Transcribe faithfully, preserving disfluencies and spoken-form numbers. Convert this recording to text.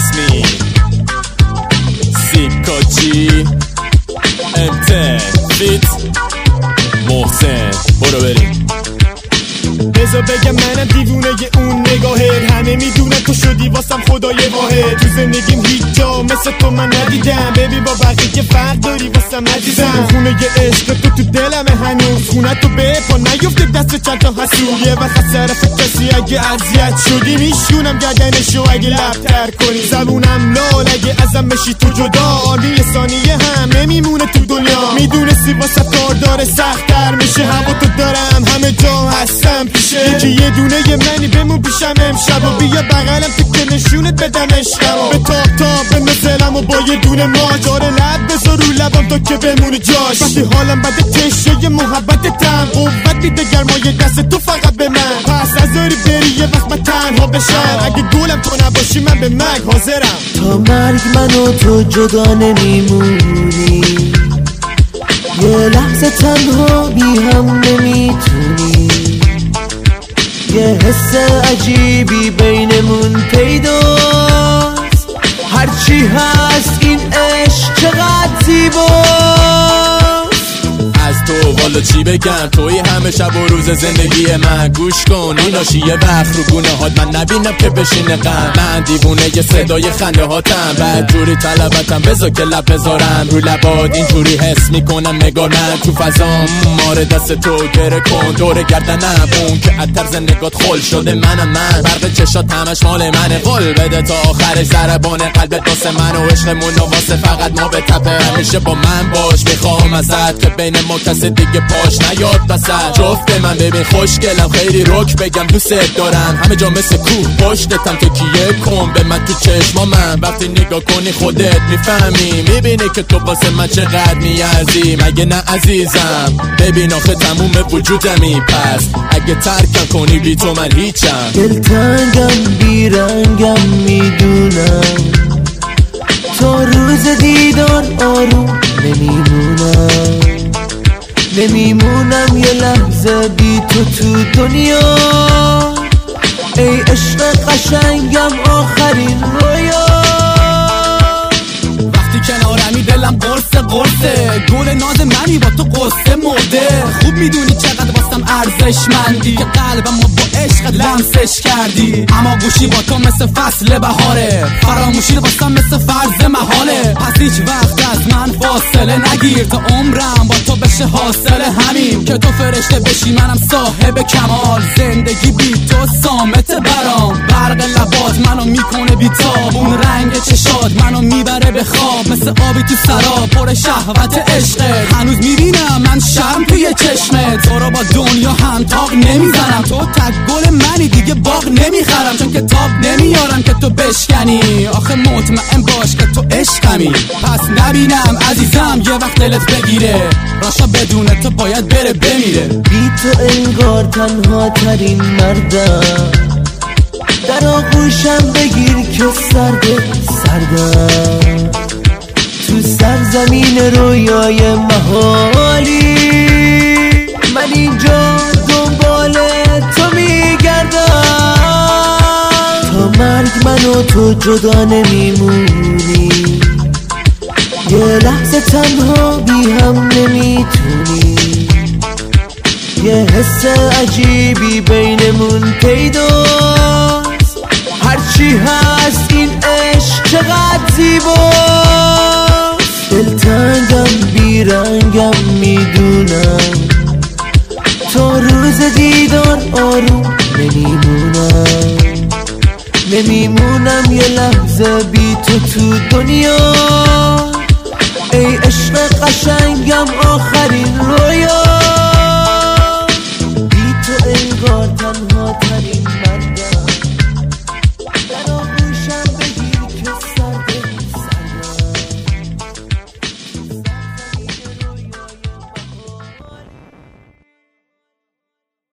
اسمی سیکاچی امتن فیت محسن برو بریم. بذار بگم منم دیوونه اون نگاهت، همه میدونن تو شدی واسم خدای واحد. تو زندگیم هیچ جا مثل تو من ندیدم، ببین با بقیه فرق داری واسم عزیزم. خونه یه عشق تو تو دلمه هنوز، خونه تو به پا نیفته دست چند تا حسود. یه وقت از طرف کسی اگه اذیت شدی میشونم گردنشو اگه لبتر کنی. زبونم لال اگه ازم بشی تو جدا، آرمی یه ثانیه هم نمیمونه تو دنیا. میدونستی واسه کار داره سخت‌تر میشه، هوا تو دارم همه جا هستم پیشه. یکی یه دونه یه منی بمون پیشم امشب و بیا بغلم تو که نشونت بدم عشقم. به تاب تاب به مثلم و با یه دونه ماج، آره لب بذار رو لبم تا که بمونه جاش. وقتی حالم بده تشه محبتتم، قوت میده گرمای دست تو فقط به من. پس نذاری بری یه وقت من تنها بشم، اگه گولم تو نباشی من به مرگ حاضرم. تا مرگ من و تو جدا نمیمونی، یه لحظه تنها بی هم نمیتونی. یه حس عجیبی بینمون پیداست، هرچی هست این عشق چقدر زیباست. از تو والا چی بگم، توی همه شب و روز زندگی من. گوش کن این ناشی یه وقت رو گونه هات من نبینم که بشینه غم. من دیوونه یه صدای خنده هاتم، بعد جوری طلبتم بذار که لب بذارم رو لبات. اینجوری حس میکنم نگاه من تو فضام، ماره دست تو گره کن دور گردنم. اون که از طرز نگات خل شده منم من، برق چشات همش مال منه. قول بده تا آخرش ضربان قلبت واسه من و عشقمون و واسه فقط ما به تپه. همیشه با من باش میخوام ازت که بین ما کسی دیگه پاش نیاد وسط. جفت من ببین خوشگلم خیلی رک بگم دوست دارم، همه جا مثل کوه پشتتم تکیه کن به من تو چشما. من وقتی نگاه کنی خودت میفهمی، میبینی که تو واسه من چقدر میارزی. مگه نه عزیزم ببین آخه تموم وجودمی، پس اگه ترکم کنی بی تو من هیچم. دلتنگم بیرنگم میدونم، تا روز دیدار آروم نمیمونم. نمیمونم یه لحظه بی تو تو دنیا، ای عشق قشنگم آخرین رویا. وقتی کنارمی دلم قرصه قرصه، گل ناز منی با تو قصه مرده. خوب میدونی چقدر واسم ارزشمندی، که قلبم با عشقت لمسش کردی. اما گوشی با تو مثل فصل بهاره، فراموشی واسم مثل فرض محاله. پس هیچ وقت از من فاصله نگیر، تا عمرم با تو بشه حاصل همین. که تو فرشته بشی منم صاحب کمال، زندگی بی تو صامت برام. برق لبات منو میکنه بی تاب، اون رنگ چشات منو میبره به خواب. مثل آبی تو سراب پر شهوت عشقت، هنوز میبینم من شرم توی چشمت. تو رو با دنیا هم تاق نمیزنم، تو تک گل منی دیگه باغ نمیخرم. چون که تاب نمیارم که تو بشکنی، آخه مطمئن باش که تو عشقمی. پس نبینم عزیزم یه وقت دلت بگیره، راشا بدون تو باید بره بمیره. بی تو انگار تنها ترین مردم، در آغوشم بگیر که سرد سردم. تو سرزمین رویای محالی من اینجا دنبال تو میگردم. تا مرگ من و تو جدا نمیمونی، یه لحظه تنها بی هم نمیتونی. یه حس عجیبی بینمون پیداست، هرچی هست این عشق چقدر زیباست. دلتنگم بیرنگم میدونم، تا روز دیدار آروم نمیمونم. نمیمونم یه لحظه بی تو تو دنیا، ای عشق قشنگم آخرین رویا. بی تو انگار تنها ترین